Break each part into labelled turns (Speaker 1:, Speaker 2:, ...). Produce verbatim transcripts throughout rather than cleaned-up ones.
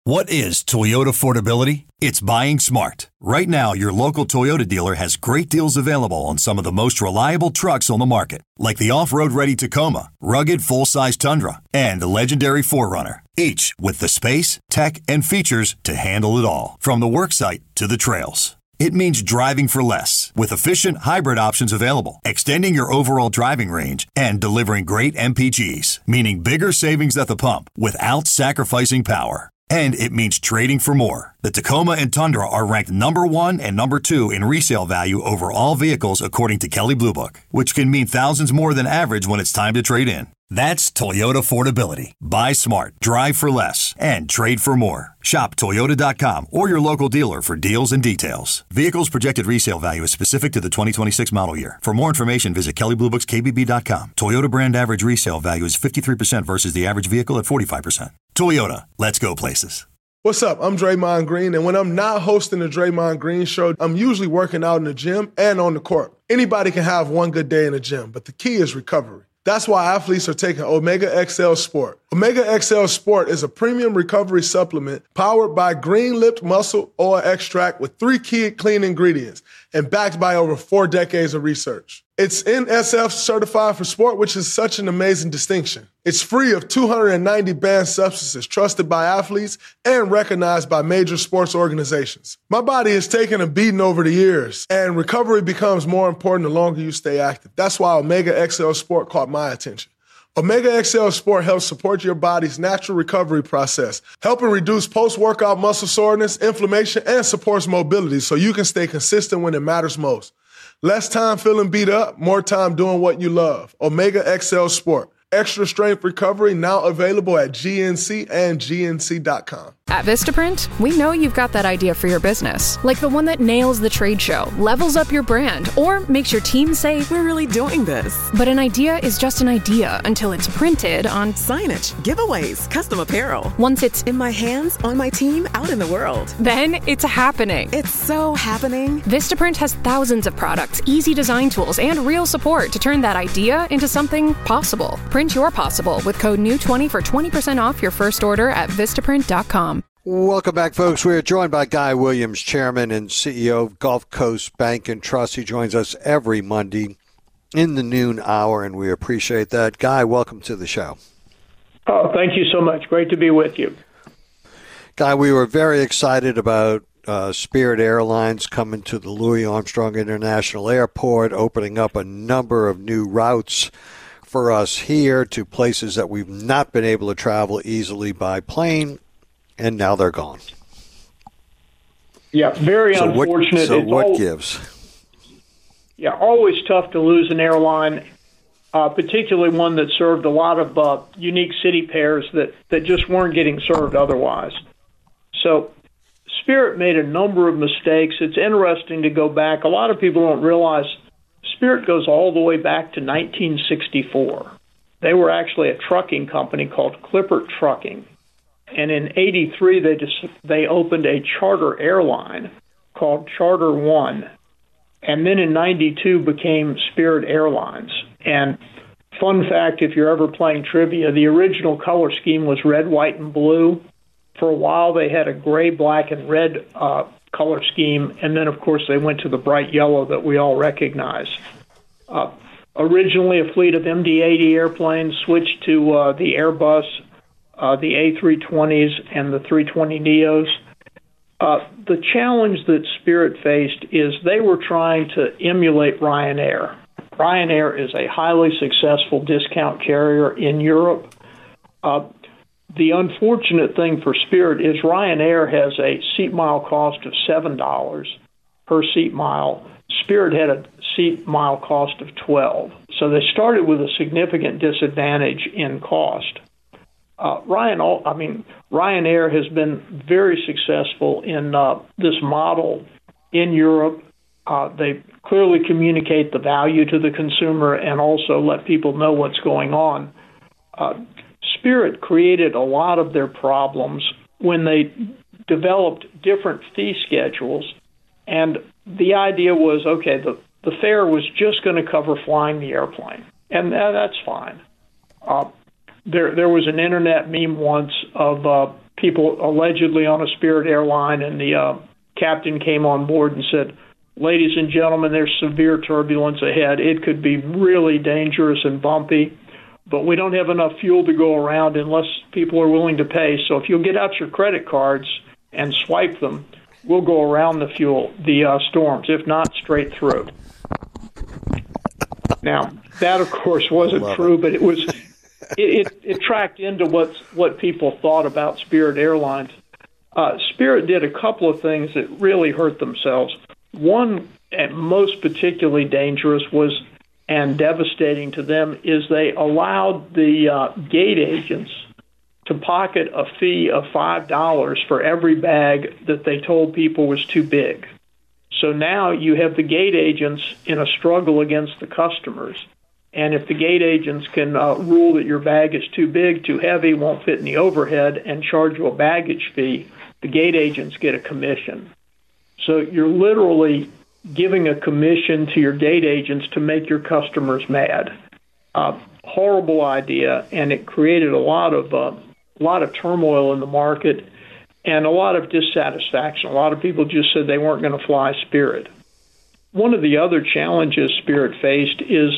Speaker 1: What is Toyota affordability? It's buying smart. Right now, your local Toyota dealer has great deals available on some of the most reliable trucks on the market, like the off-road ready Tacoma, rugged full-size Tundra, and the legendary four runner, each with the space, tech, and features to handle it all, from the worksite to the trails. It means driving for less, with efficient hybrid options available, extending your overall driving range, and delivering great M P Gs, meaning bigger savings at the pump without sacrificing power. And it means trading for more. The Tacoma and Tundra are ranked number one and number two in resale value over all vehicles according to Kelley Blue Book, which can mean thousands more than average when it's time to trade in. That's Toyota affordability. Buy smart, drive for less, and trade for more. Shop Toyota dot com or your local dealer for deals and details. Vehicles projected resale value is specific to the twenty twenty-six model year. For more information, visit Kelley Blue Books K B B dot com. Toyota brand average resale value is fifty-three percent versus the average vehicle at forty-five percent. Toyota, let's go places.
Speaker 2: What's up? I'm Draymond Green, and when I'm not hosting the Draymond Green Show, I'm usually working out in the gym and on the court. Anybody can have one good day in the gym, but the key is recovery. That's why athletes are taking Omega X L Sport. Omega X L Sport is a premium recovery supplement powered by green-lipped muscle oil extract with three key clean ingredients and backed by over four decades of research. It's N S F certified for sport, which is such an amazing distinction. It's free of two hundred ninety banned substances, trusted by athletes and recognized by major sports organizations. My body has taken a beating over the years, and recovery becomes more important the longer you stay active. That's why Omega X L Sport caught my attention. Omega X L Sport helps support your body's natural recovery process, helping reduce post-workout muscle soreness, inflammation, and supports mobility so you can stay consistent when it matters most. Less time feeling beat up, more time doing what you love. Omega X L Sport. Extra strength recovery now available at G N C and G N C dot com.
Speaker 3: At Vistaprint, we know you've got that idea for your business, like the one that nails the trade show, levels up your brand, or makes your team say, "We're really doing this." But an idea is just an idea until it's printed on signage, giveaways, custom apparel. Once it's in my hands, on my team, out in the world, then it's happening. It's so happening. Vistaprint has thousands of products, easy design tools, and real support to turn that idea into something possible. Print your possible with code new twenty for twenty percent off your first order at Vistaprint dot com.
Speaker 4: Welcome back, folks. We are joined by Guy Williams, Chairman and C E O of Gulf Coast Bank and Trust. He joins us every Monday in the noon hour, and we appreciate that. Guy, welcome to the show.
Speaker 5: Oh, thank you so much. Great to be with you.
Speaker 4: Guy, we were very excited about uh, Spirit Airlines coming to the Louis Armstrong International Airport, opening up a number of new routes for us here to places that we've not been able to travel easily by plane. And now they're gone.
Speaker 5: Yeah, very
Speaker 4: so
Speaker 5: unfortunate.
Speaker 4: What, so
Speaker 5: it's
Speaker 4: what
Speaker 5: al-
Speaker 4: gives?
Speaker 5: Yeah, always tough to lose an airline, uh, particularly one that served a lot of uh, unique city pairs that, that just weren't getting served otherwise. So Spirit made a number of mistakes. It's interesting to go back. A lot of people don't realize Spirit goes all the way back to nineteen sixty-four. They were actually a trucking company called Clippert Trucking. And in eighty-three, they just, they opened a charter airline called Charter One, and then in ninety-two became Spirit Airlines. And fun fact, if you're ever playing trivia, the original color scheme was red, white, and blue. For a while, they had a gray, black, and red uh, color scheme, and then, of course, they went to the bright yellow that we all recognize. Uh, originally, a fleet of M D eighty airplanes switched to uh, the Airbus, Uh, the A three twenties and the three twenty neos. Uh, the challenge that Spirit faced is they were trying to emulate Ryanair. Ryanair is a highly successful discount carrier in Europe. Uh, the unfortunate thing for Spirit is Ryanair has a seat mile cost of seven dollars per seat mile. Spirit had a seat mile cost of twelve dollars. So they started with a significant disadvantage in cost. Uh, Ryan, I mean, Ryanair has been very successful in uh, this model in Europe. Uh, they clearly communicate the value to the consumer and also let people know what's going on. Uh, Spirit created a lot of their problems when they developed different fee schedules, and the idea was, okay, the, the fare was just going to cover flying the airplane, and that, that's fine. Uh, There there was an internet meme once of uh, people allegedly on a Spirit airline, and the uh, captain came on board and said, "Ladies and gentlemen, there's severe turbulence ahead. It could be really dangerous and bumpy, but we don't have enough fuel to go around unless people are willing to pay. So if you'll get out your credit cards and swipe them, we'll go around the fuel, the uh, storms, if not straight through." Now, that, of course, wasn't true, it. but it was it, it, it tracked into what's, what people thought about Spirit Airlines. Uh, Spirit did a couple of things that really hurt themselves. One, and most particularly dangerous was, and devastating to them, is they allowed the uh, gate agents to pocket a fee of five dollars for every bag that they told people was too big. So now you have the gate agents in a struggle against the customers. And if the gate agents can uh, rule that your bag is too big, too heavy, won't fit in the overhead, and charge you a baggage fee, the gate agents get a commission. So you're literally giving a commission to your gate agents to make your customers mad. Uh, horrible idea, and it created a lot of uh, a lot of turmoil in the market and a lot of dissatisfaction. A lot of people just said they weren't going to fly Spirit. One of the other challenges Spirit faced is,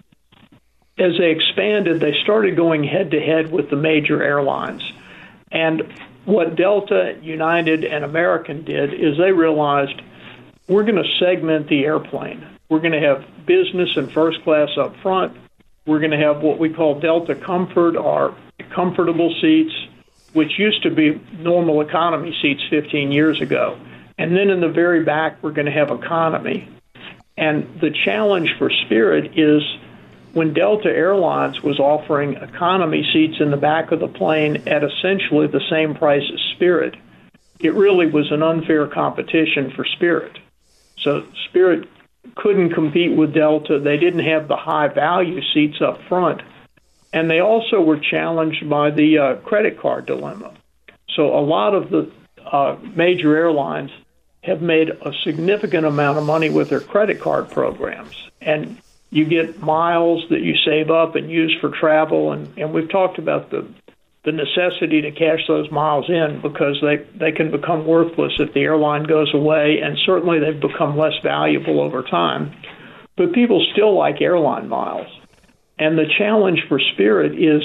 Speaker 5: as they expanded, they started going head-to-head with the major airlines. And what Delta, United, and American did is they realized, we're going to segment the airplane. We're going to have business and first class up front. We're going to have what we call Delta Comfort, or comfortable seats, which used to be normal economy seats fifteen years ago. And then in the very back, we're going to have economy. And the challenge for Spirit is, when Delta Airlines was offering economy seats in the back of the plane at essentially the same price as Spirit, it really was an unfair competition for Spirit. So Spirit couldn't compete with Delta. They didn't have the high-value seats up front. And they also were challenged by the uh, credit card dilemma. So a lot of the uh, major airlines have made a significant amount of money with their credit card programs. And you get miles that you save up and use for travel. And, and we've talked about the the necessity to cash those miles in, because they, they can become worthless if the airline goes away, and certainly they've become less valuable over time. But people still like airline miles. And the challenge for Spirit is,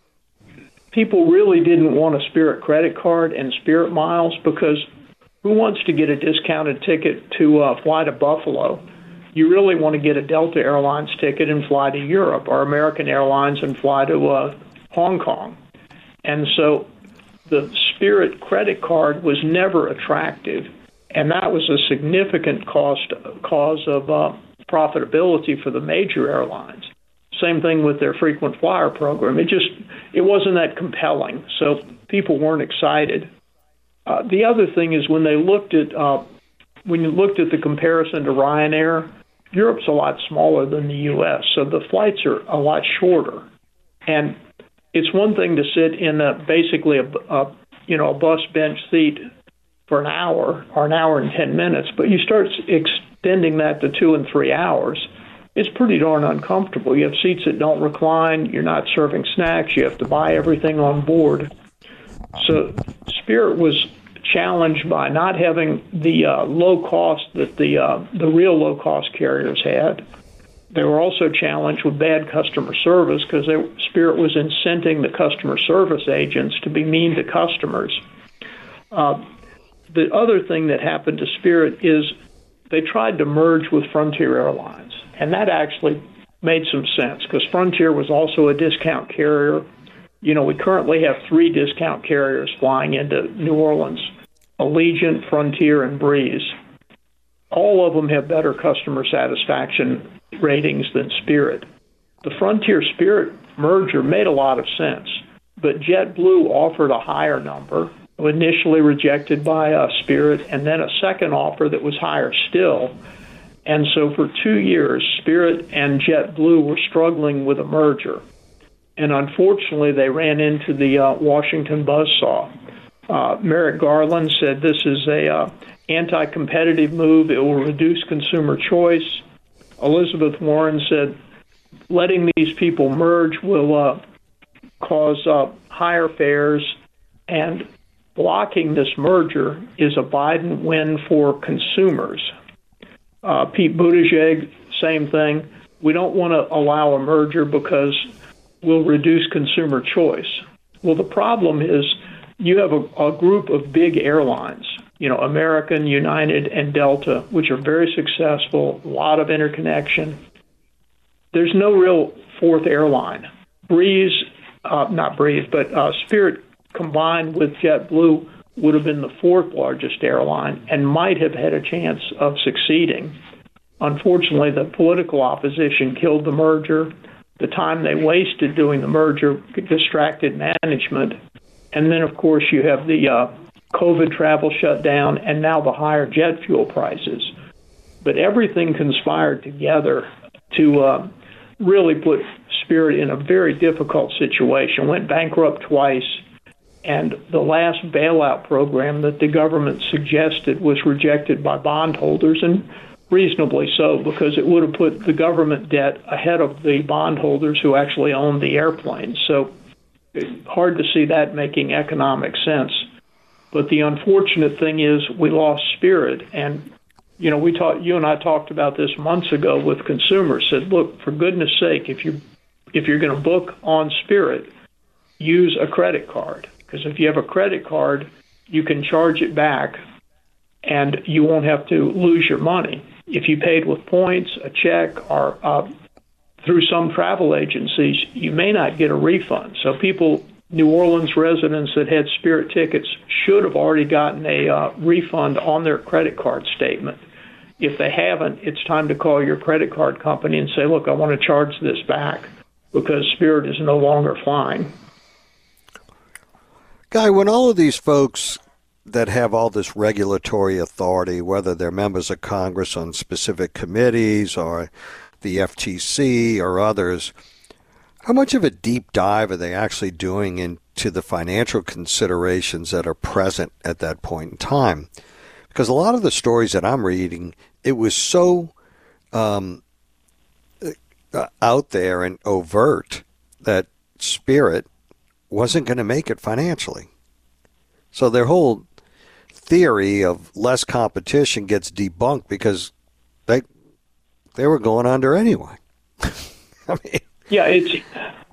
Speaker 5: people really didn't want a Spirit credit card and Spirit miles, because who wants to get a discounted ticket to uh, fly to Buffalo? You really want to get a Delta Airlines ticket and fly to Europe, or American Airlines and fly to uh, Hong Kong. And so the Spirit credit card was never attractive, and that was a significant cost cause of uh, profitability for the major airlines. Same thing with their frequent flyer program. It just it wasn't that compelling, so people weren't excited. Uh, the other thing is, when they looked at uh, when you looked at the comparison to Ryanair, Europe's a lot smaller than the U S, so the flights are a lot shorter. And it's one thing to sit in a, basically a, a you know a bus bench seat for an hour or an hour and ten minutes, but you start extending that to two and three hours. It's pretty darn uncomfortable. You have seats that don't recline. You're not serving snacks. You have to buy everything on board. So Spirit was challenged by not having the uh, low cost that the uh, the real low cost carriers had. They were also challenged with bad customer service, because Spirit was incenting the customer service agents to be mean to customers. Uh, the other thing that happened to Spirit is they tried to merge with Frontier Airlines, and that actually made some sense, because Frontier was also a discount carrier. You know, we currently have three discount carriers flying into New Orleans: Allegiant, Frontier, and Breeze. All of them have better customer satisfaction ratings than Spirit. The Frontier-Spirit merger made a lot of sense, but JetBlue offered a higher number, initially rejected by uh, Spirit, and then a second offer that was higher still. And so for two years, Spirit and JetBlue were struggling with a merger. And unfortunately, they ran into the uh, Washington buzzsaw. Uh, Merrick Garland said this is a uh, anti-competitive move. It will reduce consumer choice. Elizabeth Warren said letting these people merge will uh, cause uh, higher fares, and blocking this merger is a Biden win for consumers. Uh, Pete Buttigieg, same thing. We don't want to allow a merger because we'll reduce consumer choice. Well, the problem is you have a, a group of big airlines, you know, American, United, and Delta, which are very successful, a lot of interconnection. There's no real fourth airline. Breeze, uh, not Breeze, but uh, Spirit combined with JetBlue would have been the fourth largest airline and might have had a chance of succeeding. Unfortunately, the political opposition killed the merger. The time they wasted doing the merger distracted management. And then, of course, you have the uh, COVID travel shutdown and now the higher jet fuel prices. But everything conspired together to uh, really put Spirit in a very difficult situation, went bankrupt twice, and the last bailout program that the government suggested was rejected by bondholders, and reasonably so, because it would have put the government debt ahead of the bondholders who actually owned the airplanes. So hard to see that making economic sense. But the unfortunate thing is we lost Spirit, and you know, we talked. You and I talked about this months ago with consumers. Said, look, for goodness sake, if you if you're going to book on Spirit, use a credit card, because if you have a credit card, you can charge it back, and you won't have to lose your money. If you paid with points, a check, or uh, through some travel agencies, you may not get a refund. So people, New Orleans residents that had Spirit tickets should have already gotten a uh, refund on their credit card statement. If they haven't, it's time to call your credit card company and say, look, I want to charge this back because Spirit is no longer flying.
Speaker 4: Guy, when all of these folks that have all this regulatory authority, whether they're members of Congress on specific committees or the F T C or others, how much of a deep dive are they actually doing into the financial considerations that are present at that point in time? Because a lot of the stories that I'm reading, it was so um, out there and overt that Spirit wasn't going to make it financially. So their whole theory of less competition gets debunked because they they were going under anyway. I mean,
Speaker 5: yeah, it's.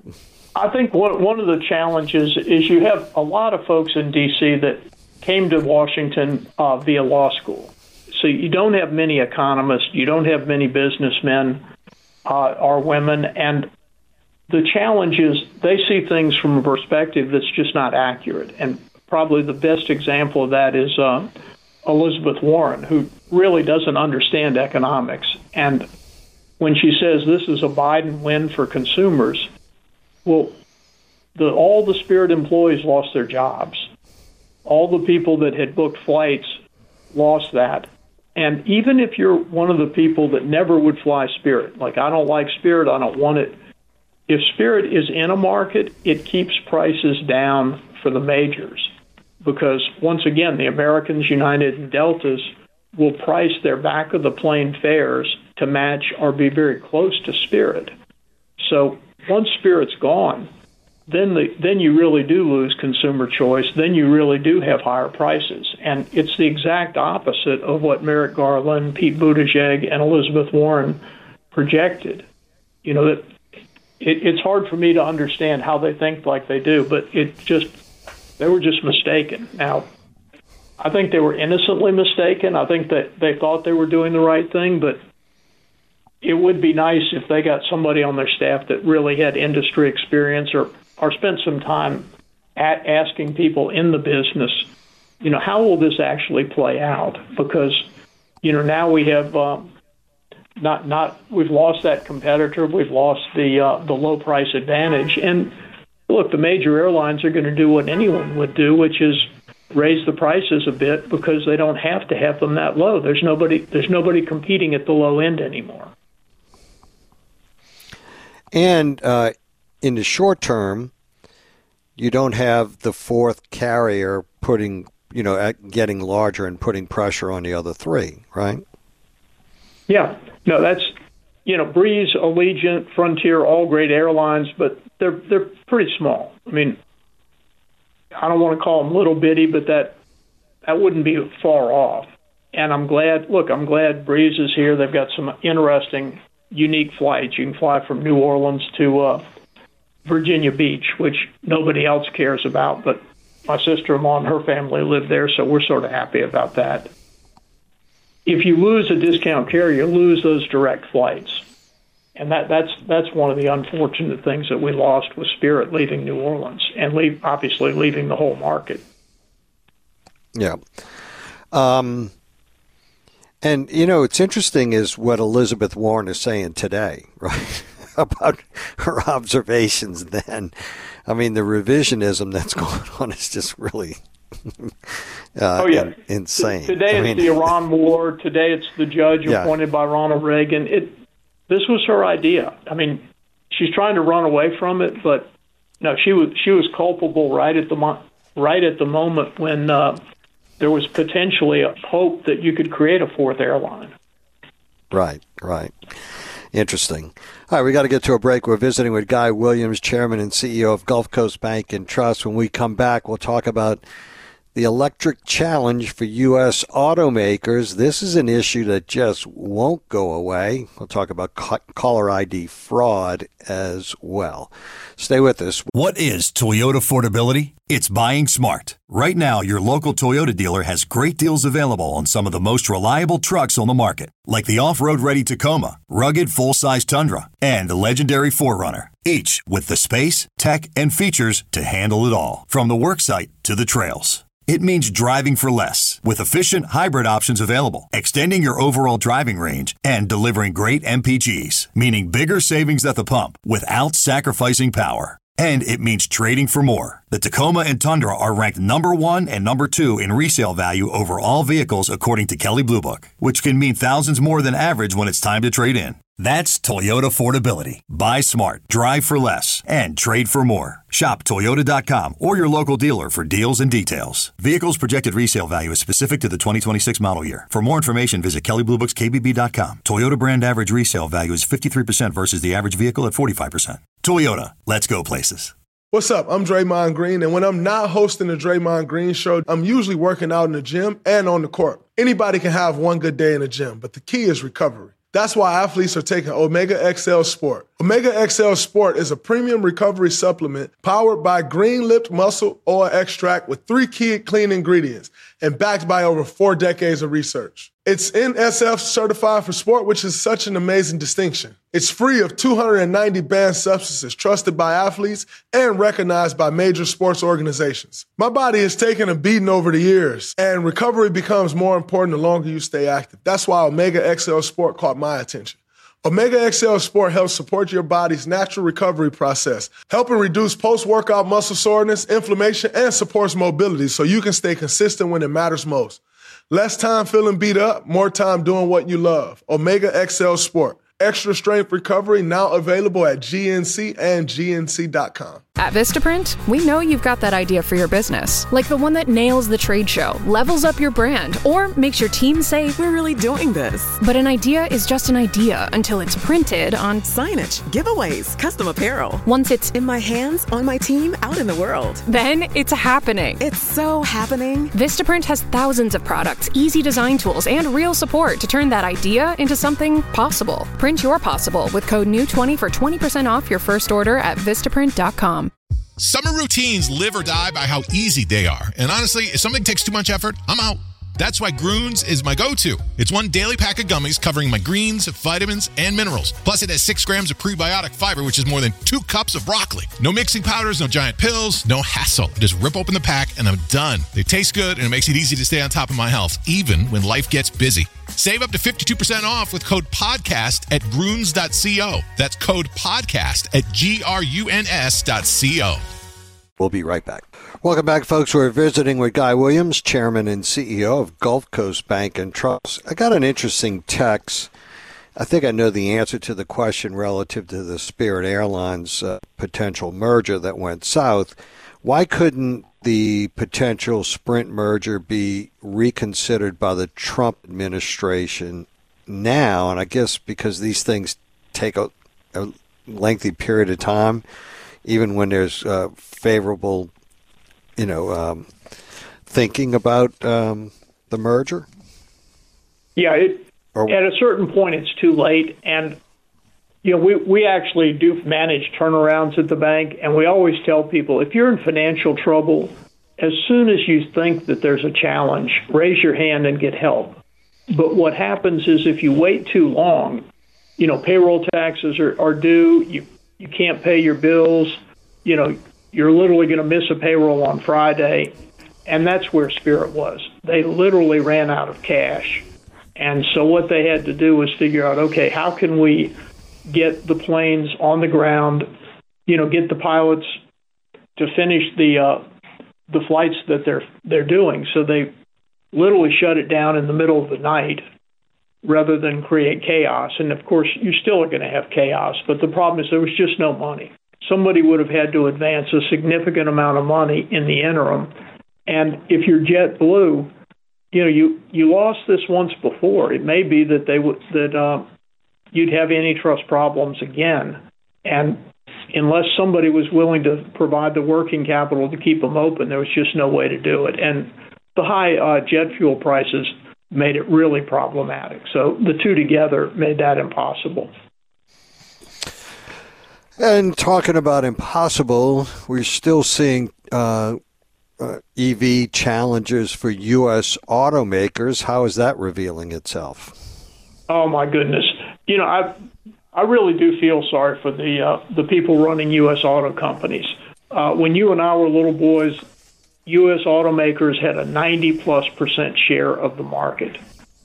Speaker 5: I think one one of the challenges is you have a lot of folks in D C that came to Washington uh, via law school. So you don't have many economists, you don't have many businessmen uh, or women, and the challenge is they see things from a perspective that's just not accurate. And probably the best example of that is uh, Elizabeth Warren, who really doesn't understand economics. And when she says this is a Biden win for consumers, well, the, all the Spirit employees lost their jobs. All the people that had booked flights lost that. And even if you're one of the people that never would fly Spirit, like I don't like Spirit, I don't want it, if Spirit is in a market, it keeps prices down for the majors. Because once again, the Americans, United, and Deltas will price their back-of-the-plane fares to match or be very close to Spirit. So once Spirit's gone, then the, then you really do lose consumer choice. Then you really do have higher prices. And it's the exact opposite of what Merrick Garland, Pete Buttigieg, and Elizabeth Warren projected. You know, that it, it's hard for me to understand how they think like they do, but it just they were just mistaken. Now, I think they were innocently mistaken. I think that they thought they were doing the right thing, but it would be nice if they got somebody on their staff that really had industry experience or, or spent some time at asking people in the business, you know, how will this actually play out? Because, you know, now we have um, not not we've lost that competitor, we've lost the uh, the low price advantage, and look, the major airlines are going to do what anyone would do, which is raise the prices a bit because they don't have to have them that low. There's nobody there's nobody competing at the low end anymore.
Speaker 4: And uh, in the short term, you don't have the fourth carrier putting, you know, getting larger and putting pressure on the other three, right?
Speaker 5: Yeah. No, that's, you know, Breeze, Allegiant, Frontier, all great airlines, but they're they're pretty small. I mean, I don't want to call them little bitty, but that that wouldn't be far off. And I'm glad, look, I'm glad Breeze is here. They've got some interesting, unique flights. You can fly from New Orleans to uh, Virginia Beach, which nobody else cares about, but my sister-in-law and her family live there, so we're sort of happy about that. If you lose a discount carrier, you lose those direct flights. And that, that's that's one of the unfortunate things that we lost with Spirit leaving New Orleans and leave, obviously leaving the whole market.
Speaker 4: Yeah. Um, and, you know, it's interesting is what Elizabeth Warren is saying today, right, about her observations then. I mean, the revisionism that's going on is just really uh,
Speaker 5: oh, yeah.
Speaker 4: in, insane.
Speaker 5: Today
Speaker 4: I
Speaker 5: it's
Speaker 4: mean,
Speaker 5: the Iran war. Today it's the judge
Speaker 4: yeah.
Speaker 5: appointed by Ronald Reagan. It This was her idea. I mean, she's trying to run away from it, but no, she was she was culpable right at the mo- right at the moment when uh, there was potentially a hope that you could create a fourth airline.
Speaker 4: Right, right. Interesting. All right, we got to get to a break. We're visiting with Guy Williams, Chairman and C E O of Gulf Coast Bank and Trust. When we come back, we'll talk about the electric challenge for U S automakers. This is an issue that just won't go away. We'll talk about caller I D fraud as well. Stay with us.
Speaker 1: What is Toyota affordability? It's buying smart. Right now, your local Toyota dealer has great deals available on some of the most reliable trucks on the market, like the off-road ready Tacoma, rugged full-size Tundra, and the legendary four runner, each with the space, tech, and features to handle it all, from the worksite to the trails. It means driving for less, with efficient hybrid options available, extending your overall driving range, and delivering great M P Gs, meaning bigger savings at the pump without sacrificing power. And it means trading for more. The Tacoma and Tundra are ranked number one and number two in resale value over all vehicles according to Kelley Blue Book, which can mean thousands more than average when it's time to trade in. That's Toyota affordability. Buy smart, drive for less, and trade for more. Shop Toyota dot com or your local dealer for deals and details. Vehicles projected resale value is specific to the twenty twenty-six model year. For more information, visit Kelley Blue Books K B B dot com. Toyota brand average resale value is fifty-three percent versus the average vehicle at forty-five percent. Toyota, let's go places.
Speaker 2: What's up? I'm Draymond Green, and when I'm not hosting the Draymond Green Show, I'm usually working out in the gym and on the court. Anybody can have one good day in the gym, but the key is recovery. That's why athletes are taking Omega X L Sport. Omega X L Sport is a premium recovery supplement powered by green-lipped muscle oil extract with three key clean ingredients and backed by over four decades of research. It's N S F certified for sport, which is such an amazing distinction. It's free of two hundred ninety banned substances trusted by athletes and recognized by major sports organizations. My body has taken a beating over the years, and recovery becomes more important the longer you stay active. That's why Omega X L Sport caught my attention. Omega X L Sport helps support your body's natural recovery process, helping reduce post-workout muscle soreness, inflammation, and supports mobility so you can stay consistent when it matters most. Less time feeling beat up, more time doing what you love. Omega X L Sport. Extra strength recovery now available at G N C and G N C dot com.
Speaker 3: At Vistaprint, we know you've got that idea for your business, like the one that nails the trade show, levels up your brand, or makes your team say, "We're really doing this." But an idea is just an idea until it's printed on
Speaker 6: signage, giveaways, custom apparel.
Speaker 3: Once it's
Speaker 6: in my hands, on my team, out in the world.
Speaker 3: Then it's happening.
Speaker 6: It's so happening.
Speaker 3: Vistaprint has thousands of products, easy design tools, and real support to turn that idea into something possible. Print your possible with code N E W twenty for twenty percent off your first order at Vistaprint dot com.
Speaker 7: Summer routines live or die by how easy they are. And honestly, if something takes too much effort, I'm out. That's why Grüns is my go-to. It's one daily pack of gummies covering my greens, vitamins, and minerals. Plus, it has six grams of prebiotic fiber, which is more than two cups of broccoli. No mixing powders, no giant pills, no hassle. Just rip open the pack, and I'm done. They taste good, and it makes it easy to stay on top of my health, even when life gets busy. Save up to fifty-two percent off with code PODCAST at Grüns dot co. That's code PODCAST at G R U N S dot C O.
Speaker 4: We'll be right back. Welcome back, folks. We're visiting with Guy Williams, Chairman and C E O of Gulf Coast Bank and Trust. I got an interesting text. I think I know the answer to the question relative to the Spirit Airlines uh, potential merger that went south. Why couldn't the potential Sprint merger be reconsidered by the Trump administration now? And I guess because these things take a, a lengthy period of time, even when there's uh, favorable you know, um, thinking about um, the merger?
Speaker 5: Yeah, it,
Speaker 4: or,
Speaker 5: at a certain point, it's too late. And, you know, we, we actually do manage turnarounds at the bank, and we always tell people, if you're in financial trouble, as soon as you think that there's a challenge, raise your hand and get help. But what happens is if you wait too long, you know, payroll taxes are, are due, you, you can't pay your bills, you know, you're literally going to miss a payroll on Friday. And that's where Spirit was. They literally ran out of cash. And so what they had to do was figure out, okay, how can we get the planes on the ground, you know, get the pilots to finish the uh, the flights that they're they're doing. So they literally shut it down in the middle of the night rather than create chaos. And of course, you still are going to have chaos, but the problem is there was just no money. Somebody would have had to advance a significant amount of money in the interim. And if you're JetBlue, you know, you, you lost this once before. It may be that they would that uh, you'd have antitrust problems again. And unless somebody was willing to provide the working capital to keep them open, there was just no way to do it. And the high uh, jet fuel prices made it really problematic. So the two together made that impossible.
Speaker 4: And talking about impossible, we're still seeing uh, uh, E V challenges for U S automakers. How is that revealing itself?
Speaker 5: Oh, my goodness. You know, I I really do feel sorry for the uh, the people running U S auto companies. Uh, when you and I were little boys, U S automakers had a ninety plus percent share of the market.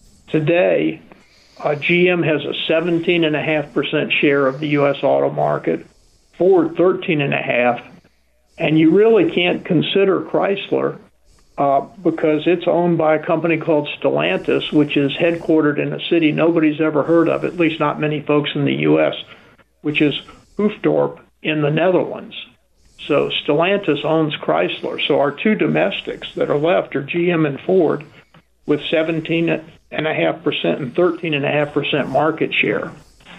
Speaker 5: Today, uh, G M has a seventeen point five percent share of the U S auto market, Ford thirteen point five, and you really can't consider Chrysler uh, because it's owned by a company called Stellantis, which is headquartered in a city nobody's ever heard of, at least not many folks in the U S, which is Hoofddorp in the Netherlands. So Stellantis owns Chrysler. So our two domestics that are left are G M and Ford with seventeen point five percent and thirteen point five percent market share.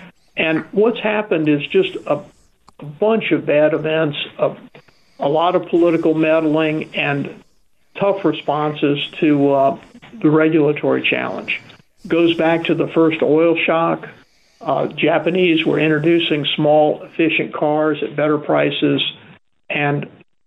Speaker 5: And what's happened is just a, a bunch of bad events, of a lot of political meddling and tough responses to uh, the regulatory challenge. Goes back to the first oil shock. Uh, Japanese were introducing small, efficient cars at better prices, and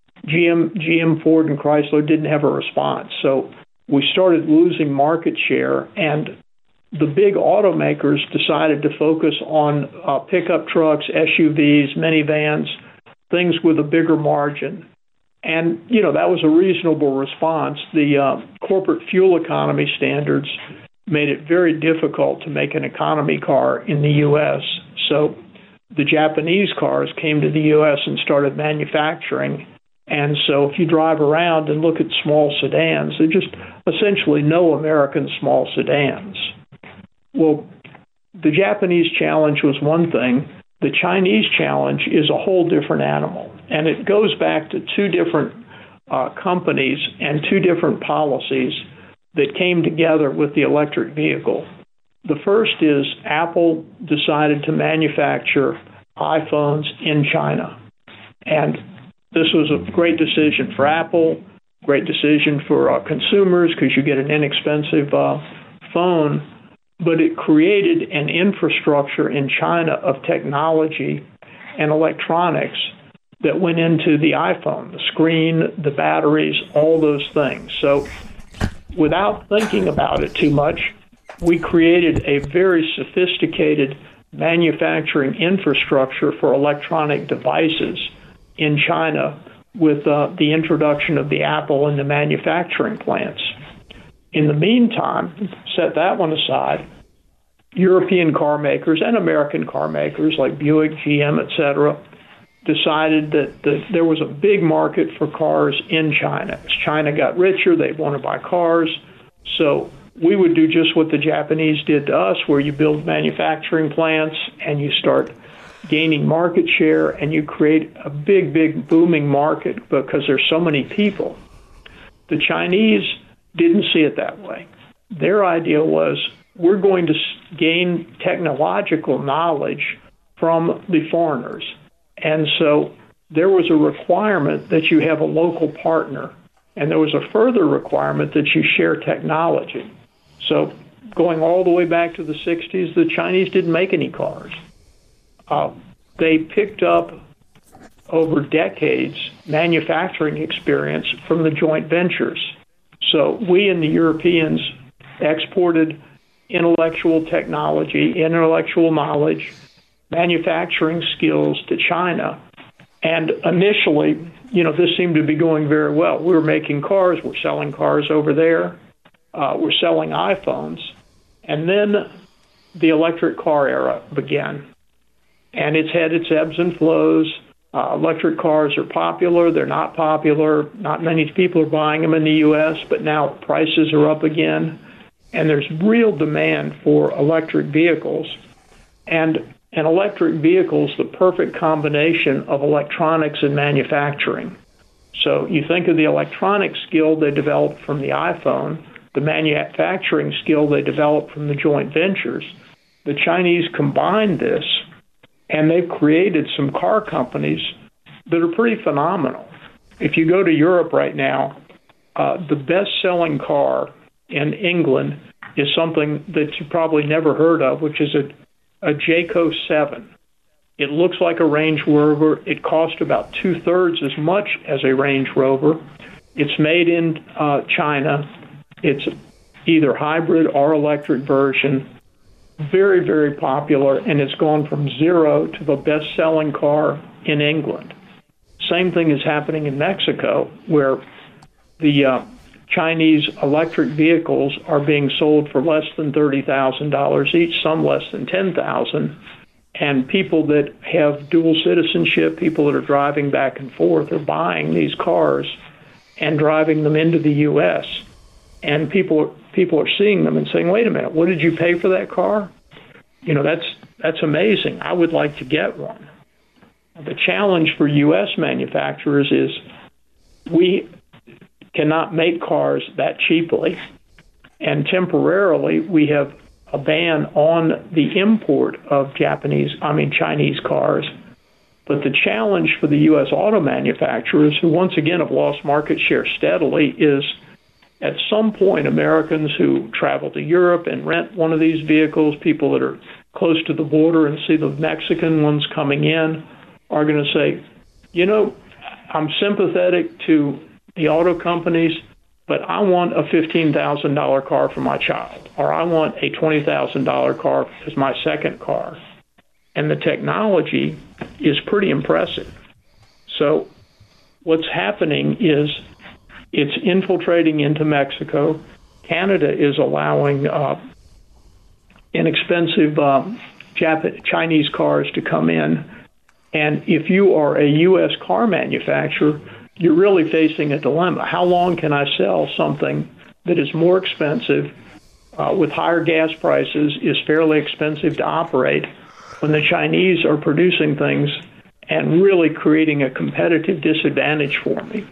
Speaker 5: G M, G M, Ford, and Chrysler didn't have a response. So we started losing market share, and the big automakers decided to focus on uh, pickup trucks, S U Vs, minivans, things with a bigger margin. And, you know, that was a reasonable response. The uh, corporate fuel economy standards made it very difficult to make an economy car in the U S. So the Japanese cars came to the U S and started manufacturing. And so if you drive around and look at small sedans, there are just essentially no American small sedans. Well, the Japanese challenge was one thing. The Chinese challenge is a whole different animal. And it goes back to two different uh, companies and two different policies that came together with the electric vehicle. The first is Apple decided to manufacture iPhones in China. And this was a great decision for Apple, great decision for uh, consumers because you get an inexpensive uh, phone, but it created an infrastructure in China of technology and electronics that went into the iPhone, the screen, the batteries, all those things. So without thinking about it too much, we created a very sophisticated manufacturing infrastructure for electronic devices in China with uh, the introduction of the Apple and the manufacturing plants. In the meantime, set that one aside, European car makers and American car makers like Buick, G M, et cetera, decided that the, there was a big market for cars in China. As China got richer, they wanted to buy cars. So we would do just what the Japanese did to us, where you build manufacturing plants and you start gaining market share and you create a big, big booming market because there's so many people. The Chinese didn't see it that way. Their idea was, we're going to gain technological knowledge from the foreigners. And so there was a requirement that you have a local partner, and there was a further requirement that you share technology. So going all the way back to the sixties, the Chinese didn't make any cars. Uh, they picked up, over decades, manufacturing experience from the joint ventures. So we and the Europeans exported intellectual technology, intellectual knowledge, manufacturing skills to China. And initially, you know, this seemed to be going very well. We were making cars, we're selling cars over there, uh, we're selling iPhones. And then the electric car era began. And it's had its ebbs and flows. Uh, electric cars are popular, they're not popular. Not many people are buying them in the U S, but now prices are up again. And there's real demand for electric vehicles. And an electric vehicle is the perfect combination of electronics and manufacturing. So you think of the electronic skill they developed from the iPhone, the manufacturing skill they developed from the joint ventures. The Chinese combined this, and they've created some car companies that are pretty phenomenal. If you go to Europe right now, uh, the best-selling car in England is something that you probably never heard of, which is a, a Jayco seven. It looks like a Range Rover. It costs about two-thirds as much as a Range Rover. It's made in uh, China. It's either hybrid or electric version. Very, very popular, and it's gone from zero to the best-selling car in England. Same thing is happening in Mexico, where the uh, Chinese electric vehicles are being sold for less than thirty thousand dollars each, some less than ten thousand dollars. And people that have dual citizenship, people that are driving back and forth, are buying these cars and driving them into the U S And people people are seeing them and saying, wait a minute, what did you pay for that car? You know, that's that's amazing. I would like to get one. The challenge for U S manufacturers is we cannot make cars that cheaply. And temporarily, we have a ban on the import of Japanese, I mean, Chinese cars. But the challenge for the U S auto manufacturers, who once again have lost market share steadily, is at some point, Americans who travel to Europe and rent one of these vehicles, people that are close to the border and see the Mexican ones coming in, are going to say, you know, I'm sympathetic to the auto companies, but I want a fifteen thousand dollars car for my child, or I want a twenty thousand dollars car as my second car. And the technology is pretty impressive. So what's happening is it's infiltrating into Mexico. Canada is allowing uh, inexpensive uh, Jap- Chinese cars to come in. And if you are a U S car manufacturer, you're really facing a dilemma. How long can I sell something that is more expensive, uh, with higher gas prices, is fairly expensive to operate, when the Chinese are producing things and really creating a competitive disadvantage for me?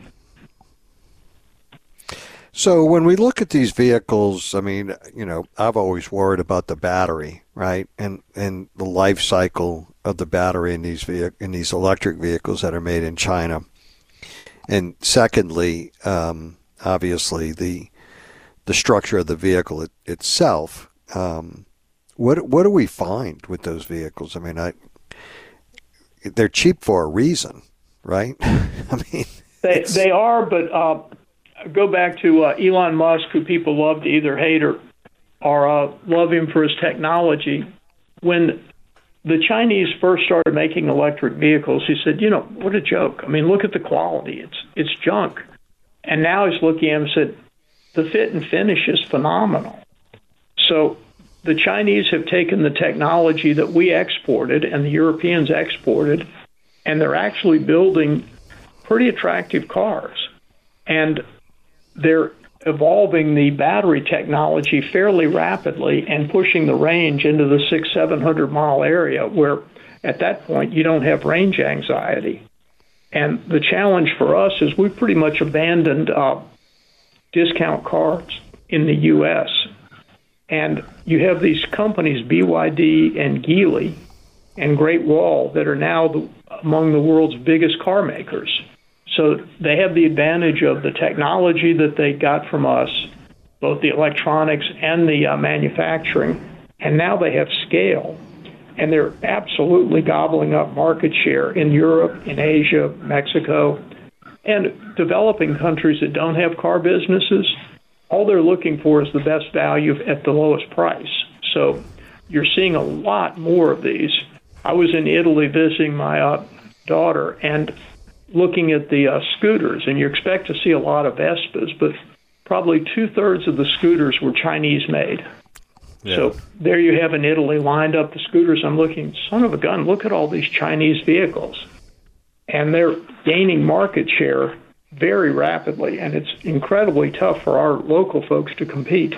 Speaker 4: So when we look at these vehicles, I mean, you know, I've always worried about the battery, right, and and the life cycle of the battery in these vehic- in these electric vehicles that are made in China. And secondly, um, obviously the the structure of the vehicle it, itself. Um, what what do we find with those vehicles? I mean, I they're cheap for a reason, right? I mean,
Speaker 5: they they are, but. Uh... Go back to uh, Elon Musk, who people love to either hate or, or uh, love him for his technology. When the Chinese first started making electric vehicles, he said, you know, what a joke. I mean, look at the quality. It's it's junk. And now he's looking at him and said, the fit and finish is phenomenal. So the Chinese have taken the technology that we exported and the Europeans exported, and they're actually building pretty attractive cars. And they're evolving the battery technology fairly rapidly and pushing the range into the six, seven hundred mile area, where at that point you don't have range anxiety. And the challenge for us is we've pretty much abandoned uh, discount cars in the U S And you have these companies, B Y D and Geely and Great Wall, that are now the among the world's biggest car makers. So they have the advantage of the technology that they got from us, both the electronics and the uh, manufacturing, and now they have scale. And they're absolutely gobbling up market share in Europe, in Asia, Mexico, and developing countries that don't have car businesses. All they're looking for is the best value at the lowest price. So you're seeing a lot more of these. I was in Italy visiting my uh, daughter and looking at the uh, scooters, and you expect to see a lot of Vespas, but probably two-thirds of the scooters were Chinese-made. Yeah. So there you have in Italy lined up the scooters. I'm looking, son of a gun, look at all these Chinese vehicles. And they're gaining market share very rapidly, and it's incredibly tough for our local folks to compete.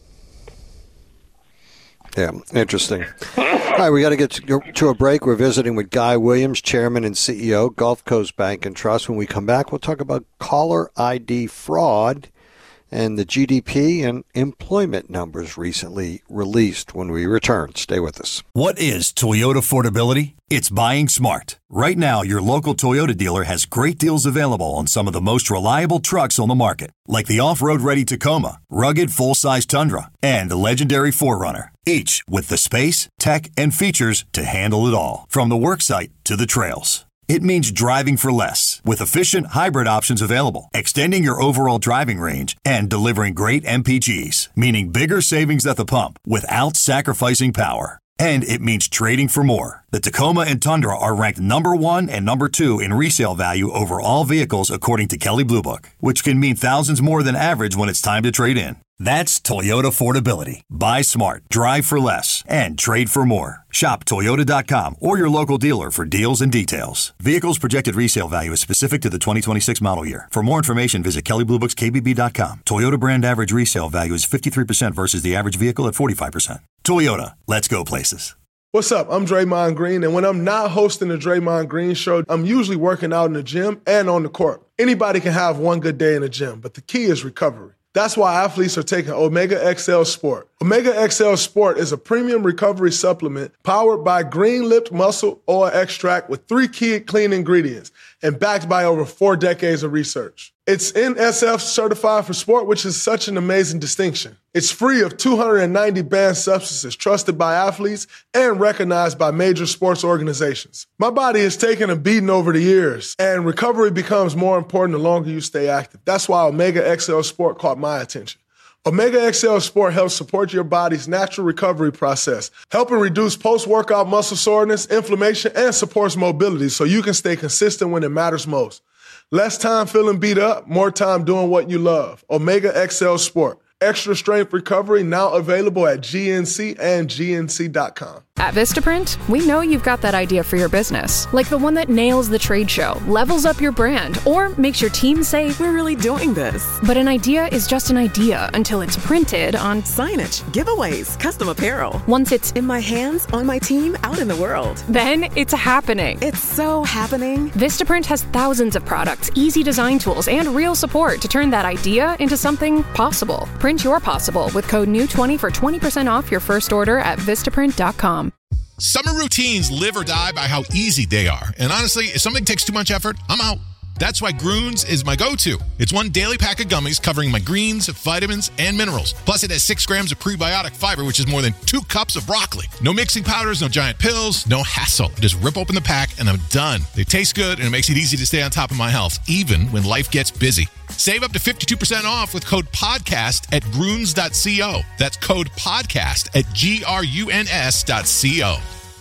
Speaker 4: Yeah, interesting. All right, we got to get to a break. We're visiting with Guy Williams, Chairman and C E O, Gulf Coast Bank and Trust. When we come back, we'll talk about caller I D fraud and the G D P and employment numbers recently released. When we return, stay with us.
Speaker 1: What is Toyota affordability? It's buying smart. Right now, your local Toyota dealer has great deals available on some of the most reliable trucks on the market, like the off-road ready Tacoma, rugged full-size Tundra, and the legendary four runner, each with the space, tech, and features to handle it all, from the worksite to the trails. It means driving for less, with efficient hybrid options available, extending your overall driving range, and delivering great M P Gs, meaning bigger savings at the pump without sacrificing power. And it means trading for more. The Tacoma and Tundra are ranked number one and number two in resale value over all vehicles according to Kelley Blue Book, which can mean thousands more than average when it's time to trade in. That's Toyota affordability. Buy smart, drive for less, and trade for more. Shop Toyota dot com or your local dealer for deals and details. Vehicles projected resale value is specific to the twenty twenty-six model year. For more information, visit Kelley Blue Books K B B dot com. Toyota brand average resale value is fifty-three percent versus the average vehicle at forty-five percent. Toyota, let's go places.
Speaker 2: What's up? I'm Draymond Green, and when I'm not hosting the Draymond Green Show, I'm usually working out in the gym and on the court. Anybody can have one good day in the gym, but the key is recovery. That's why athletes are taking Omega X L Sport. Omega X L Sport is a premium recovery supplement powered by green-lipped muscle oil extract with three key clean ingredients and backed by over four decades of research. It's N S F certified for sport, which is such an amazing distinction. It's free of two hundred ninety banned substances, trusted by athletes and recognized by major sports organizations. My body has taken a beating over the years, and recovery becomes more important the longer you stay active. That's why Omega X L Sport caught my attention. Omega X L Sport helps support your body's natural recovery process, helping reduce post-workout muscle soreness, inflammation, and supports mobility so you can stay consistent when it matters most. Less time feeling beat up, more time doing what you love. Omega X L Sport. Extra strength recovery now available at G N C and G N C dot com.
Speaker 3: At Vistaprint, we know you've got that idea for your business, like the one that nails the trade show, levels up your brand, or makes your team say,
Speaker 6: we're really doing this.
Speaker 3: But an idea is just an idea until it's printed on
Speaker 6: signage, giveaways, custom apparel.
Speaker 3: Once it's
Speaker 6: in my hands, on my team, out in the world.
Speaker 3: Then it's happening.
Speaker 6: It's so happening.
Speaker 3: Vistaprint has thousands of products, easy design tools, and real support to turn that idea into something possible. Print your possible with code new twenty for twenty percent off your first order at Vistaprint dot com.
Speaker 7: Summer routines live or die by how easy they are. And honestly, if something takes too much effort, I'm out. That's why Groones is my go-to. It's one daily pack of gummies covering my greens, vitamins, and minerals. Plus, it has six grams of prebiotic fiber, which is more than two cups of broccoli. No mixing powders, no giant pills, no hassle. Just rip open the pack, and I'm done. They taste good, and it makes it easy to stay on top of my health, even when life gets busy. Save up to fifty-two percent off with code PODCAST at Groones dot co. That's code PODCAST at G R U N S dot co.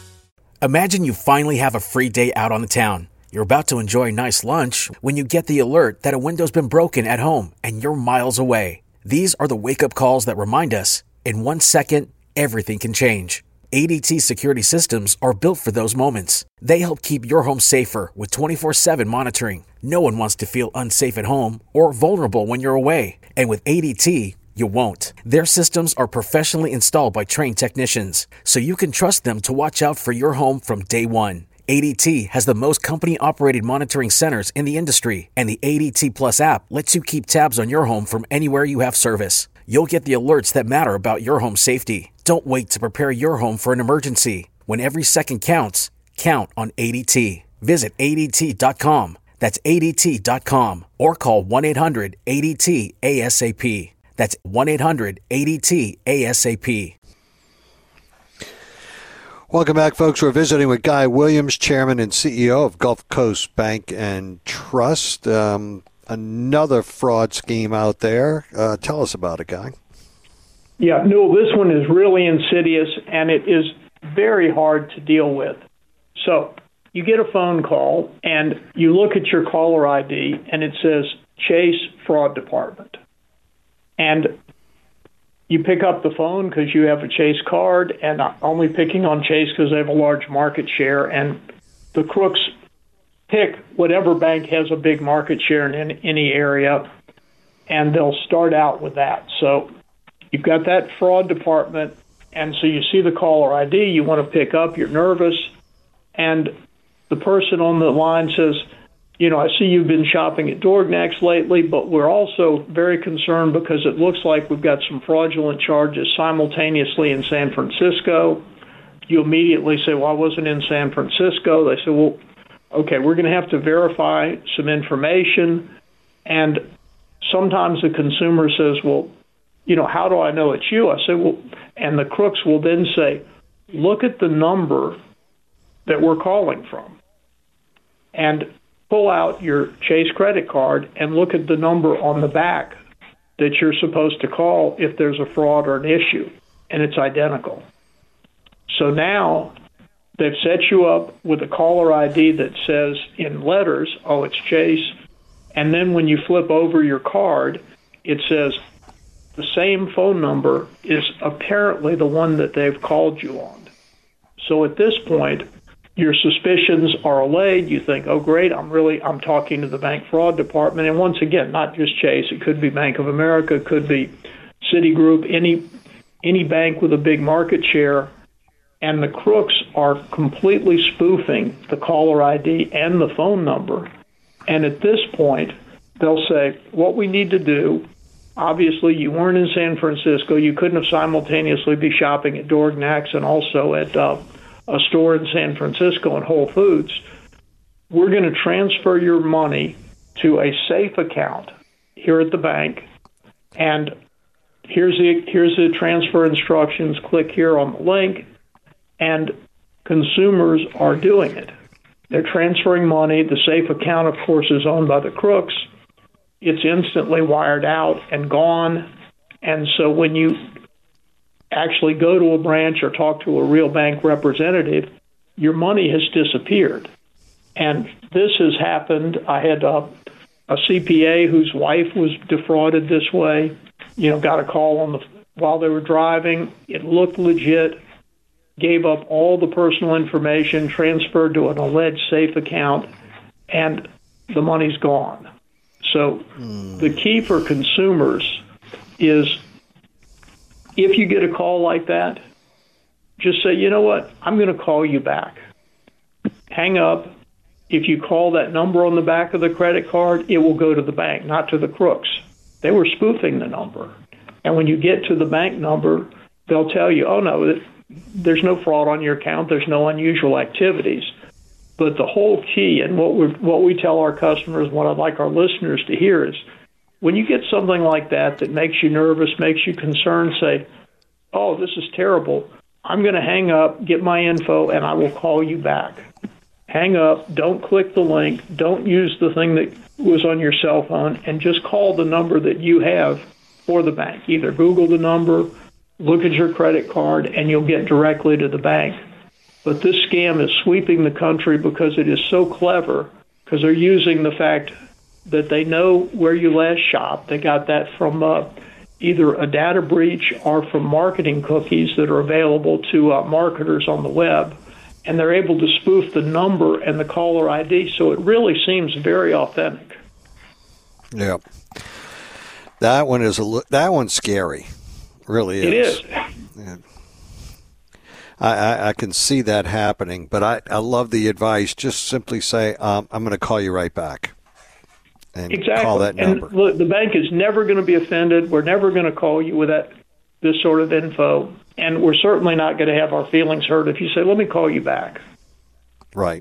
Speaker 8: Imagine you finally have a free day out on the town. You're about to enjoy a nice lunch when you get the alert that a window's been broken at home and you're miles away. These are the wake-up calls that remind us, in one second, everything can change. A D T security systems are built for those moments. They help keep your home safer with twenty-four seven monitoring. No one wants to feel unsafe at home or vulnerable when you're away. And with A D T, you won't. Their systems are professionally installed by trained technicians, so you can trust them to watch out for your home from day one. A D T has the most company-operated monitoring centers in the industry, and the A D T Plus app lets you keep tabs on your home from anywhere you have service. You'll get the alerts that matter about your home safety. Don't wait to prepare your home for an emergency. When every second counts, count on A D T. Visit A D T dot com. That's A D T dot com. Or call one eight hundred A D T A S A P. That's one eight hundred A D T A S A P.
Speaker 4: Welcome back, folks. We're visiting with Guy Williams, Chairman and C E O of Gulf Coast Bank and Trust. Um, another fraud scheme out there. Uh, tell us about it, Guy.
Speaker 5: Yeah, Newell, this one is really insidious, and it is very hard to deal with. So you get a phone call, and you look at your caller I D, and it says Chase Fraud Department. And you pick up the phone because you have a Chase card, and I'm only picking on Chase because they have a large market share, and the crooks pick whatever bank has a big market share in any area, and they'll start out with that. So you've got that fraud department, and so you see the caller I D, you want to pick up, you're nervous, and the person on the line says, you know, I see you've been shopping at Dorgnax lately, but we're also very concerned because it looks like we've got some fraudulent charges simultaneously in San Francisco. You immediately say, well, I wasn't in San Francisco. They say, well, okay, we're going to have to verify some information. And sometimes the consumer says, well, you know, how do I know it's you? I say, well, and the crooks will then say, look at the number that we're calling from. And pull out your Chase credit card and look at the number on the back that you're supposed to call if there's a fraud or an issue, and it's identical. So now they've set you up with a caller I D that says in letters, oh, it's Chase, and then when you flip over your card, it says the same phone number is apparently the one that they've called you on. So at this point, your suspicions are allayed. You think, oh, great, I'm really, I'm talking to the bank fraud department. And once again, not just Chase. It could be Bank of America. It could be Citigroup, any any bank with a big market share. And the crooks are completely spoofing the caller I D and the phone number. And at this point, they'll say, what we need to do, obviously you weren't in San Francisco. You couldn't have simultaneously be shopping at Dorgnax and also at uh, a store in San Francisco and Whole Foods. We're going to transfer your money to a safe account here at the bank, and here's the here's the transfer instructions. Click here on the link, and consumers are doing it. They're transferring money. The safe account, of course, is owned by the crooks. It's instantly wired out and gone, and so when you actually go to a branch or talk to a real bank representative, your money has disappeared. And this has happened. I had a, a C P A whose wife was defrauded this way, you know, got a call on the while they were driving. It looked legit, gave up all the personal information, transferred to an alleged safe account, and the money's gone. So mm. the key for consumers is, if you get a call like that, just say, you know what, I'm going to call you back. Hang up. If you call that number on the back of the credit card, it will go to the bank, not to the crooks. They were spoofing the number. And when you get to the bank number, they'll tell you, oh, no, there's no fraud on your account. There's no unusual activities. But the whole key, and what we what we tell our customers, what I'd like our listeners to hear is, when you get something like that that makes you nervous, makes you concerned, say, oh, this is terrible. I'm going to hang up, get my info, and I will call you back. Hang up. Don't click the link. Don't use the thing that was on your cell phone, and just call the number that you have for the bank. Either Google the number, look at your credit card, and you'll get directly to the bank. But this scam is sweeping the country because it is so clever, because they're using the fact that they know where you last shopped. They got that from uh, either a data breach or from marketing cookies that are available to uh, marketers on the web, and they're able to spoof the number and the caller I D, so it really seems very authentic.
Speaker 4: Yeah, that one is a that one's scary, really is.
Speaker 5: It is.
Speaker 4: Yeah. I, I, I can see that happening, but I, I love the advice. Just simply say, um, I'm going to call you right back. And
Speaker 5: exactly.
Speaker 4: Call that number.
Speaker 5: And look, the bank is never going to be offended. We're never going to call you with that this sort of info, and we're certainly not going to have our feelings hurt if you say, let me call you back.
Speaker 4: Right.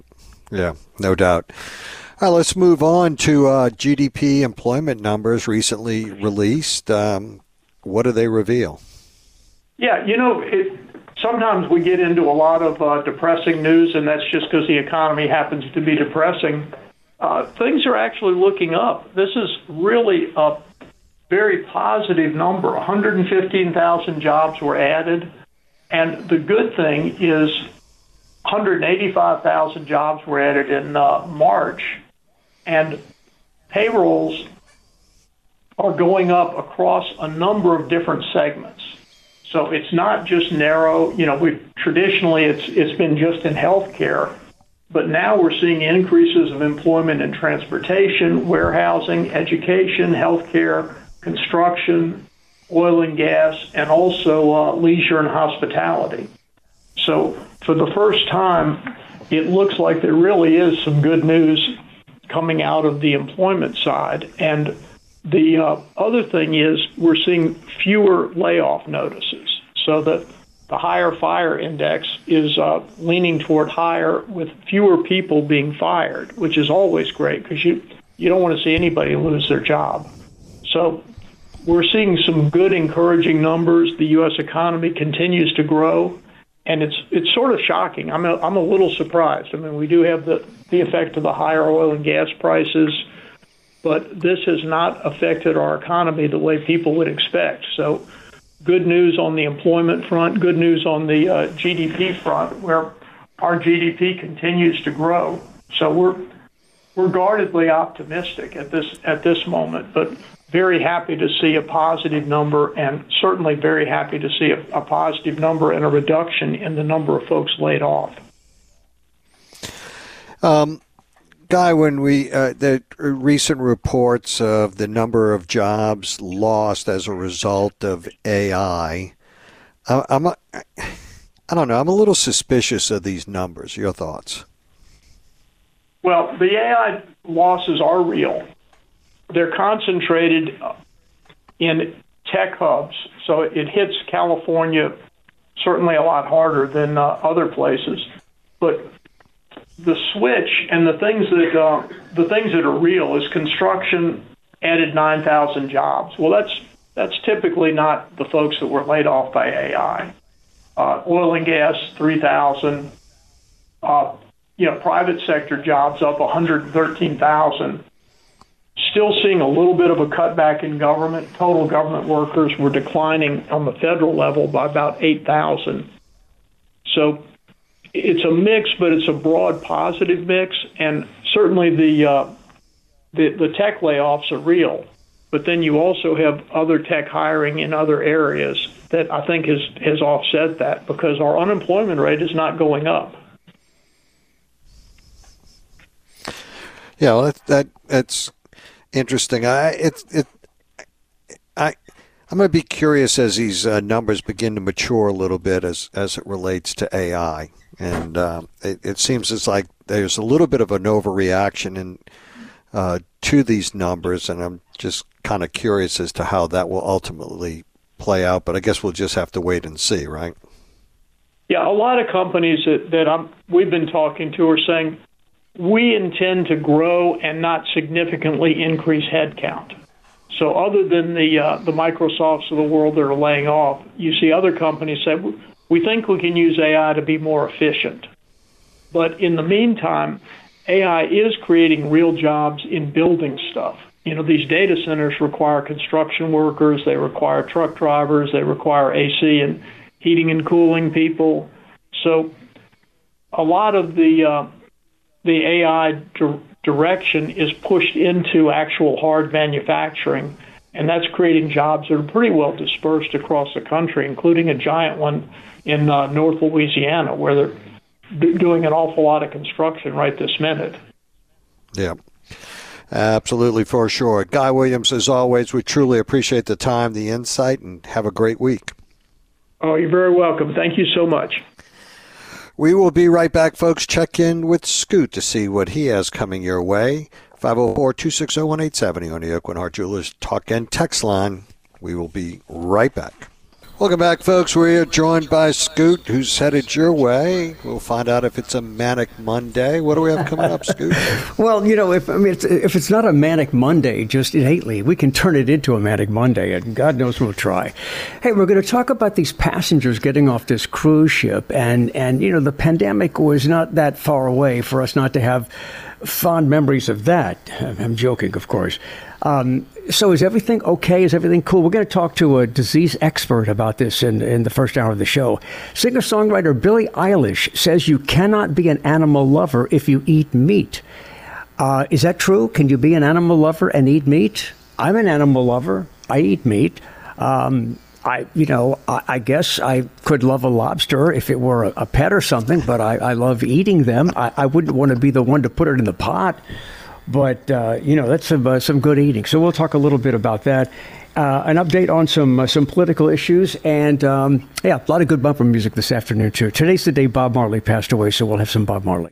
Speaker 4: Yeah, no doubt. All right, let's move on to uh, G D P employment numbers recently released. Um, what do they reveal?
Speaker 5: Yeah, you know, it, sometimes we get into a lot of uh, depressing news, and that's just because the economy happens to be depressing. Uh, things are actually looking up. This is really a very positive number. one hundred fifteen thousand jobs were added, and the good thing is one hundred eighty-five thousand jobs were added in uh, March, and payrolls are going up across a number of different segments. So it's not just narrow. You know, we traditionally it's it's been just in healthcare, but now we're seeing increases of employment in transportation, warehousing, education, healthcare, construction, oil and gas, and also uh, leisure and hospitality. So for the first time, it looks like there really is some good news coming out of the employment side. And the uh, other thing is we're seeing fewer layoff notices. So that the higher fire index is uh, leaning toward higher with fewer people being fired, which is always great because you, you don't want to see anybody lose their job. So we're seeing some good, encouraging numbers. The U S economy continues to grow, and it's it's sort of shocking. I'm a, I'm a little surprised. I mean, we do have the, the effect of the higher oil and gas prices, but this has not affected our economy the way people would expect. So good news on the employment front, good news on the uh, G D P front, where our G D P continues to grow. So we're we're guardedly optimistic at this at this moment, but very happy to see a positive number, and certainly very happy to see a, a positive number and a reduction in the number of folks laid off. Um,
Speaker 4: Guy, when we uh, the recent reports of the number of jobs lost as a result of A I, I, I'm a, I don't know. I'm a little suspicious of these numbers. Your thoughts?
Speaker 5: Well, the A I losses are real. They're concentrated in tech hubs, so it hits California certainly a lot harder than uh, other places. But the switch and the things that uh, the things that are real is construction added nine thousand jobs. Well, that's that's typically not the folks that were laid off by A I. Uh, oil and gas, three thousand. Uh, you know, private sector jobs up one hundred thirteen thousand. Still seeing a little bit of a cutback in government. Total government workers were declining on the federal level by about eight thousand. So it's a mix, but it's a broad positive mix, and certainly the, uh, the the tech layoffs are real. But then you also have other tech hiring in other areas that I think has, has offset that because our unemployment rate is not going up.
Speaker 4: Yeah, well, that, that that's interesting. I it's it I I'm going to be curious as these uh, numbers begin to mature a little bit as as it relates to A I, and uh, it, it seems it's like there's a little bit of an overreaction in uh, to these numbers, and I'm just kind of curious as to how that will ultimately play out. But I guess we'll just have to wait and see, right?
Speaker 5: Yeah, a lot of companies that that I'm we've been talking to are saying, we intend to grow and not significantly increase headcount. So other than the uh, the Microsofts of the world that are laying off, you see other companies say, we think we can use A I to be more efficient. But in the meantime, A I is creating real jobs in building stuff. You know, these data centers require construction workers, they require truck drivers, they require A C and heating and cooling people. So a lot of the uh, the A I di- direction is pushed into actual hard manufacturing, and that's creating jobs that are pretty well dispersed across the country, including a giant one in uh, North Louisiana, where they're d- doing an awful lot of construction right this minute.
Speaker 4: Yeah, absolutely, for sure. Guy Williams, as always, we truly appreciate the time, the insight, and have a great week.
Speaker 5: Oh, you're very welcome. Thank you so much.
Speaker 4: We will be right back, folks. Check in with Scoot to see what he has coming your way. five oh four, two six oh, one eight seven oh on the Aucoin Hart Jewelers Talk and Text line. We will be right back. Welcome back, folks. We're joined by Scoot, who's headed your way. We'll find out if it's a Manic Monday. What do we have coming up, Scoot?
Speaker 9: Well, you know, if I mean, it's, if it's not a Manic Monday, just innately, we can turn it into a Manic Monday, and God knows we'll try. Hey, we're going to talk about these passengers getting off this cruise ship, and, and you know, the pandemic was not that far away for us not to have fond memories of that. I'm joking, of course. Um, so is everything okay? Is everything cool? We're going to talk to a disease expert about this in, in the first hour of the show. Singer-songwriter Billie Eilish says you cannot be an animal lover if you eat meat. Uh, is that true? Can you be an animal lover and eat meat? I'm an animal lover. I eat meat. Um, I, you know, I, I guess I could love a lobster if it were a, a pet or something, but I, I love eating them. I, I wouldn't want to be the one to put it in the pot. But, uh, you know, that's some, uh, some good eating. So we'll talk a little bit about that. Uh, an update on some uh, some political issues. And, um, yeah, a lot of good bumper music this afternoon, too. Today's the day Bob Marley passed away, so we'll have some Bob Marley.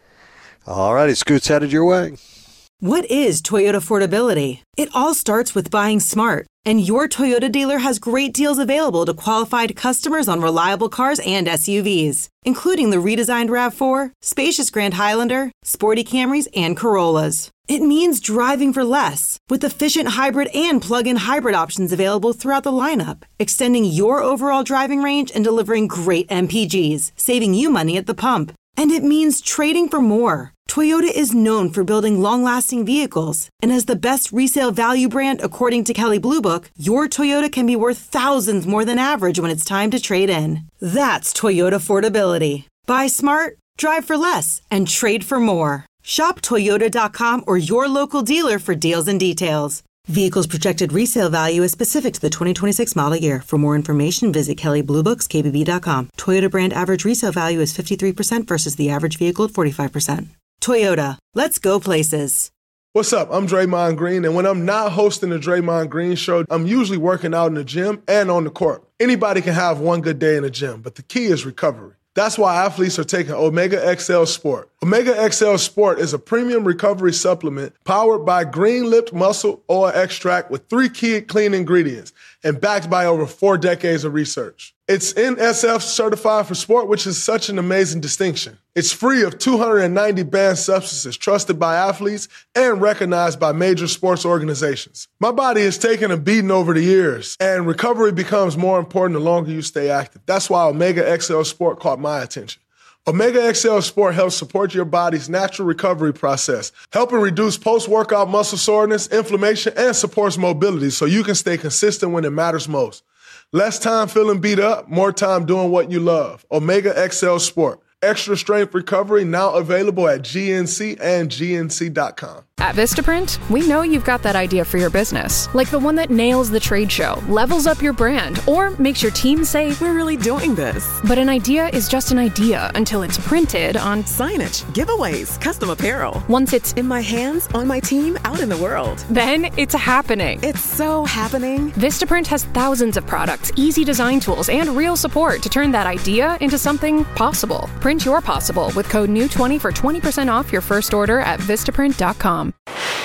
Speaker 4: All righty, Scoot's headed your way.
Speaker 10: What is Toyota affordability? It all starts with buying smart. And your Toyota dealer has great deals available to qualified customers on reliable cars and S U Vs, including the redesigned RAV four, spacious Grand Highlander, sporty Camrys, and Corollas. It means driving for less, with efficient hybrid and plug-in hybrid options available throughout the lineup, extending your overall driving range and delivering great M P Gs, saving you money at the pump. And it means trading for more. Toyota is known for building long-lasting vehicles, and as the best resale value brand according to Kelley Blue Book, your Toyota can be worth thousands more than average when it's time to trade in. That's Toyota affordability. Buy smart, drive for less, and trade for more. Shop Toyota dot com or your local dealer for deals and details. Vehicle's projected resale value is specific to the twenty twenty-six model year. For more information, visit Kelley Blue Books K B B dot com. Toyota brand average resale value is fifty-three percent versus the average vehicle at forty-five percent. Toyota, let's go places.
Speaker 2: What's up? I'm Draymond Green, and when I'm not hosting the Draymond Green Show, I'm usually working out in the gym and on the court. Anybody can have one good day in the gym, but the key is recovery. That's why athletes are taking Omega X L Sport. Omega X L Sport is a premium recovery supplement powered by green-lipped muscle oil extract with three key clean ingredients and backed by over four decades of research. It's N S F certified for sport, which is such an amazing distinction. It's free of two hundred ninety banned substances trusted by athletes and recognized by major sports organizations. My body has taken a beating over the years, and recovery becomes more important the longer you stay active. That's why Omega X L Sport caught my attention. Omega X L Sport helps support your body's natural recovery process, helping reduce post-workout muscle soreness, inflammation, and supports mobility so you can stay consistent when it matters most. Less time feeling beat up, more time doing what you love. Omega X L Sport. Extra strength recovery now available at G N C and G N C dot com.
Speaker 3: At Vistaprint, we know you've got that idea for your business, like the one that nails the trade show, levels up your brand, or makes your team say,
Speaker 6: we're really doing this.
Speaker 3: But an idea is just an idea until it's printed on
Speaker 6: signage, giveaways, custom apparel.
Speaker 3: Once it's
Speaker 6: in my hands, on my team, out in the world.
Speaker 3: Then it's happening.
Speaker 6: It's so happening.
Speaker 3: Vistaprint has thousands of products, easy design tools, and real support to turn that idea into something possible. Print your possible with code N E W twenty for twenty percent off your first order at Vistaprint dot com.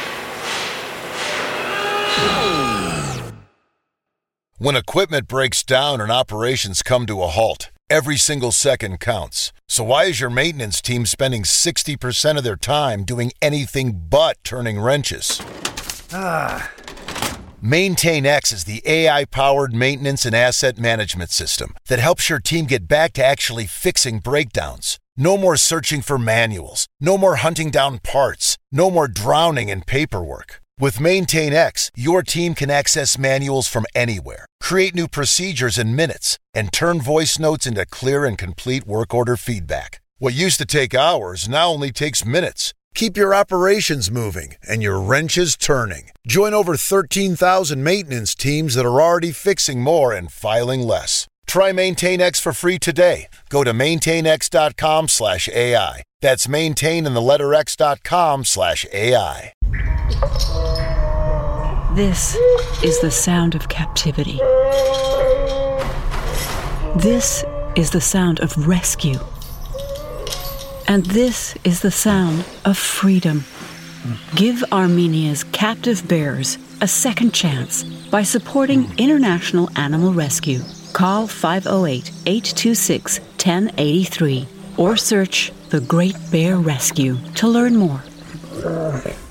Speaker 11: When equipment breaks down and operations come to a halt, every single second counts. So why is your maintenance team spending sixty percent of their time doing anything but turning wrenches? Ah. MaintainX is the A I-powered maintenance and asset management system that helps your team get back to actually fixing breakdowns. No more searching for manuals. No more hunting down parts. No more drowning in paperwork. With MaintainX, your team can access manuals from anywhere, create new procedures in minutes, and turn voice notes into clear and complete work order feedback. What used to take hours now only takes minutes. Keep your operations moving and your wrenches turning. Join over thirteen thousand maintenance teams that are already fixing more and filing less. Try MaintainX for free today. Go to maintainx.com slash AI. That's maintain in the letter x.com slash AI.
Speaker 12: This is the sound of captivity. This is the sound of rescue. And this is the sound of freedom. Give Armenia's captive bears a second chance by supporting International Animal Rescue. Call five oh eight, eight two six, one oh eight three or search The Great Bear Rescue to learn more.